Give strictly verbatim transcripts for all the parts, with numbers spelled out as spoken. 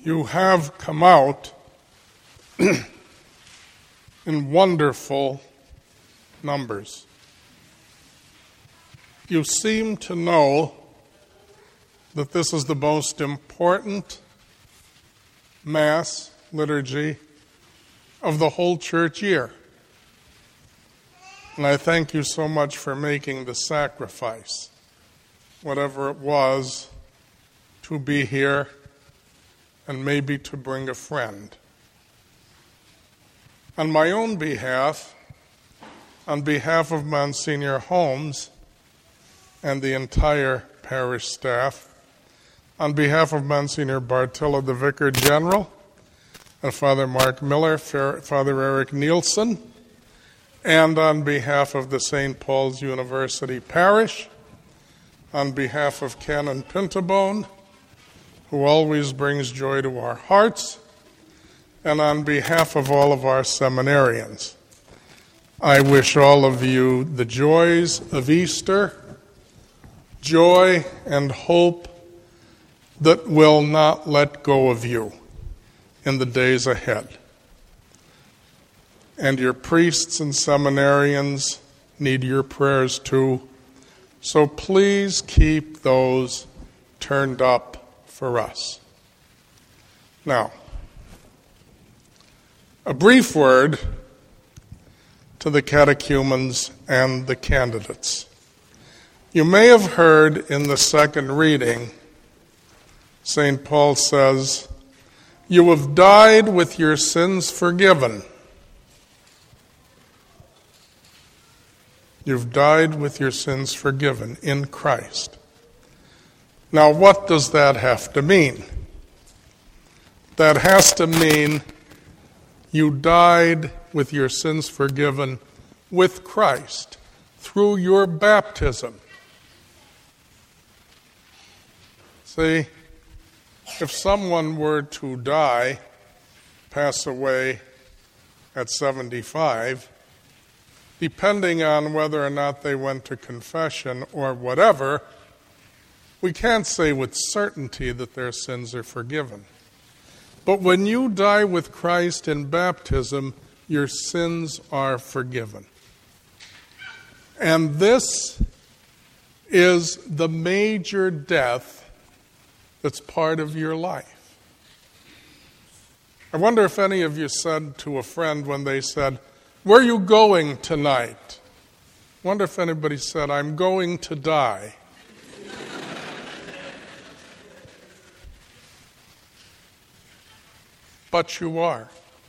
You have come out in wonderful numbers. You seem to know that this is the most important Mass liturgy of the whole church year. And I thank you so much for making the sacrifice, whatever it was, to be here and maybe to bring a friend. On my own behalf, on behalf of Monsignor Holmes and the entire parish staff, on behalf of Monsignor Bartilla, the Vicar General, and Father Mark Miller, Father Eric Nielsen, and on behalf of the Saint Paul's University Parish, on behalf of Canon Pintabone, who always brings joy to our hearts, and on behalf of all of our seminarians, I wish all of you the joys of Easter, joy and hope that will not let go of you in the days ahead. And your priests and seminarians need your prayers too, so please keep those turned up for us. Now, a brief word to the catechumens and the candidates. You may have heard in the second reading, Saint Paul says, "You have died with your sins forgiven." You've died with your sins forgiven in Christ. Now, what does that have to mean? That has to mean you died with your sins forgiven with Christ through your baptism. See, if someone were to die, pass away at seventy-five, depending on whether or not they went to confession or whatever, we can't say with certainty that their sins are forgiven. But when you die with Christ in baptism, your sins are forgiven. And this is the major death that's part of your life. I wonder if any of you said to a friend when they said, "Where are you going tonight?" I wonder if anybody said, "I'm going to die." But you are.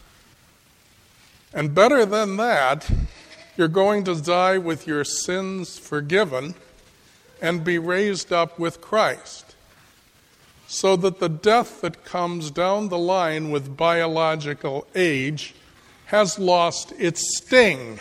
And better than that, you're going to die with your sins forgiven and be raised up with Christ, so that the death that comes down the line with biological age has lost its sting.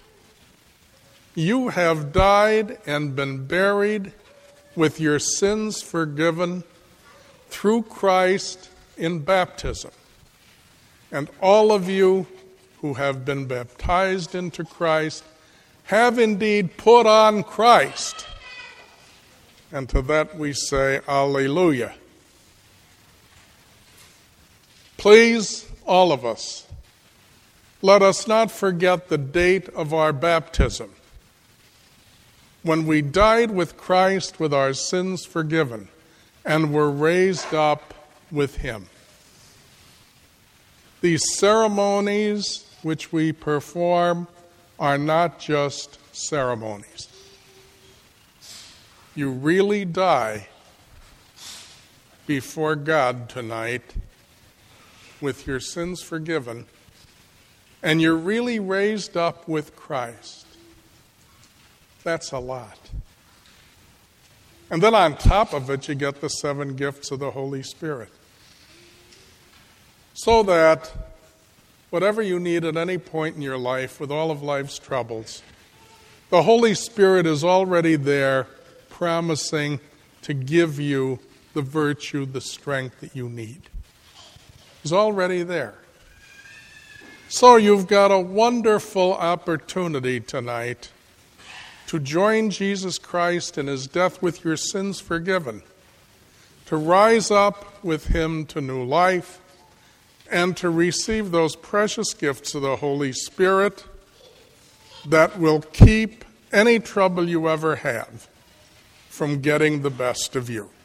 You have died and been buried with your sins forgiven through Christ in baptism. And all of you who have been baptized into Christ have indeed put on Christ. And to that we say, Alleluia. Please, all of us, let us not forget the date of our baptism, when we died with Christ with our sins forgiven and were raised up with Him. These ceremonies which we perform are not just ceremonies. You really die before God tonight with your sins forgiven, and you're really raised up with Christ. That's a lot. And then on top of it, you get the seven gifts of the Holy Spirit. So that whatever you need at any point in your life, with all of life's troubles, the Holy Spirit is already there, promising to give you the virtue, the strength that you need. He's already there. So you've got a wonderful opportunity tonight to join Jesus Christ in His death with your sins forgiven, to to rise up with him to new life, and to receive those precious gifts of the Holy Spirit that will keep any trouble you ever have from getting the best of you.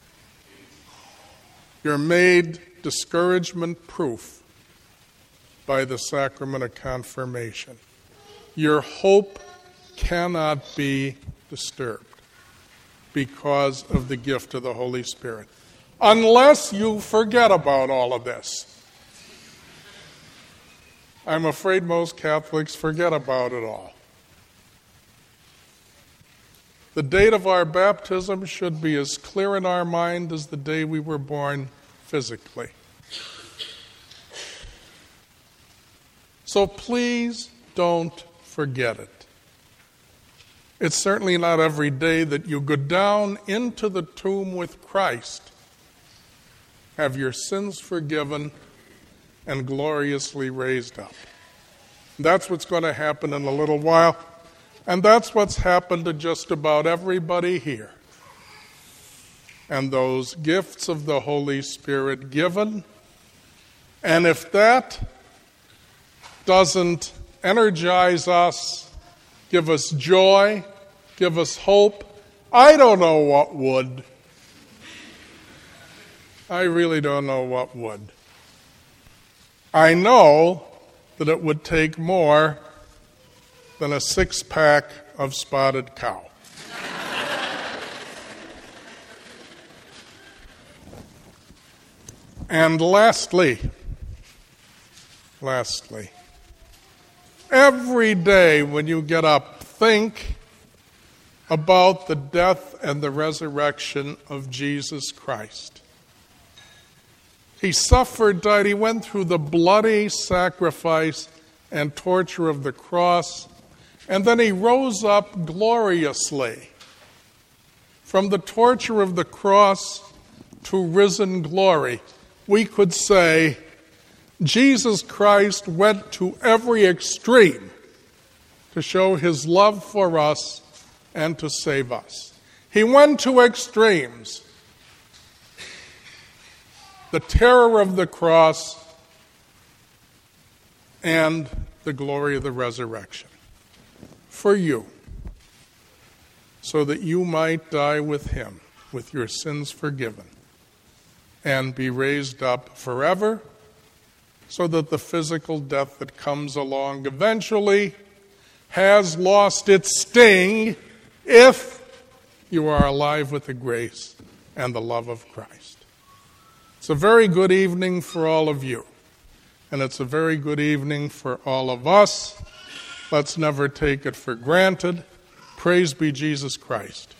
You're made discouragement-proof by the sacrament of confirmation. Your hope cannot be disturbed because of the gift of the Holy Spirit, unless you forget about all of this. I'm afraid most Catholics forget about it all. The date of our baptism should be as clear in our mind as the day we were born physically. So please don't forget it. It's certainly not every day that you go down into the tomb with Christ, have your sins forgiven, and gloriously raised up. That's what's going to happen in a little while, and that's what's happened to just about everybody here. And those gifts of the Holy Spirit given, and if that doesn't energize us, give us joy, give us hope, I don't know what would. I really don't know what would. I know that it would take more than a six-pack of Spotted Cow. And lastly, lastly, every day when you get up, think about the death and the resurrection of Jesus Christ. He suffered, died, he went through the bloody sacrifice and torture of the cross, and then he rose up gloriously. From the torture of the cross to risen glory, we could say Jesus Christ went to every extreme to show his love for us and to save us. He went to extremes. The terror of the cross and the glory of the resurrection for you, so that you might die with him, with your sins forgiven, and be raised up forever, so that the physical death that comes along eventually has lost its sting if you are alive with the grace and the love of Christ. It's a very good evening for all of you, and it's a very good evening for all of us. Let's never take it for granted. Praise be Jesus Christ.